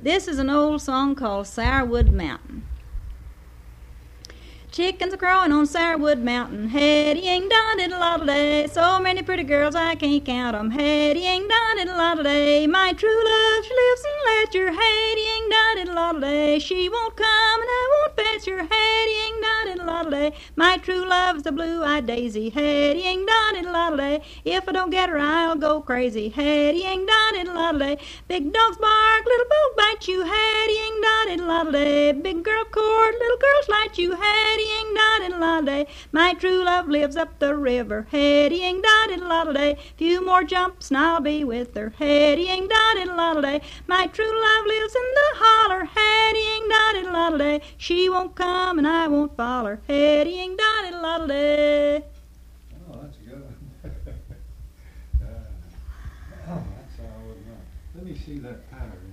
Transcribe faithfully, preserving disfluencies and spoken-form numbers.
This is an old song called Sourwood Mountain. Chickens are crowing on Sourwood Mountain. Hetty-ing done it a lot of day. So many pretty girls I can't count 'em. Hetty-ing done it a lot of day. My true love, she lives in Letcher. Hetty-ing done it a lot of day. She won't come and I won't fetch her. Hetty-ing done it a lot of day. My true love's the blue-eyed daisy. Hetty-ing done it a lot of day. If I don't get her, I'll go crazy. Hetty-ing done it a lot of day. Big dogs bark, little bull bite you. Hetty-ing done it a lot of day. Big girl court, little girls light you. Hetty Hetty-ing done it a lot of day. My true love lives up the river. Hetty-ing done it a lot of day. Few more jumps and I'll be with her. Hetty-ing done it a lot of day. My true love lives in the holler. Hetty-ing done it a lot of day. She won't come and I won't follow her. Hetty-ing done it a lot of day. Oh, that's good. uh, oh, that's how I would know. Let me see that pattern.